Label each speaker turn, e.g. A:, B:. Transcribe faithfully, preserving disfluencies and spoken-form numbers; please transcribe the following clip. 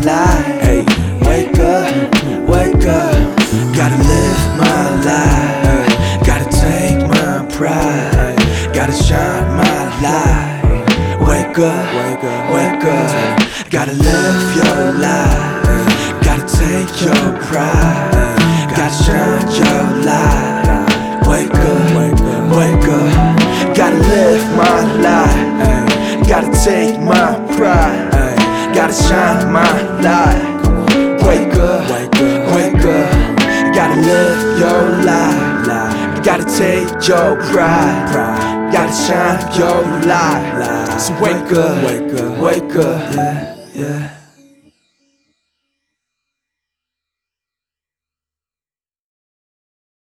A: life. Hey, wake up, wake up. Gotta live my life. Gotta take my pride. Gotta shine my light. Wake up, wake up, wake up. Gotta live your life. Gotta take your pride. Gotta shine your light. Wake up, wake up, wake up. Gotta live my life. Gotta take my pride. Gotta shine my light. Wake up, wake up, wake up. Gotta live your life. Gotta take your pride. Gotta shine your light. So wake up, wake up, wake up. Yeah, yeah.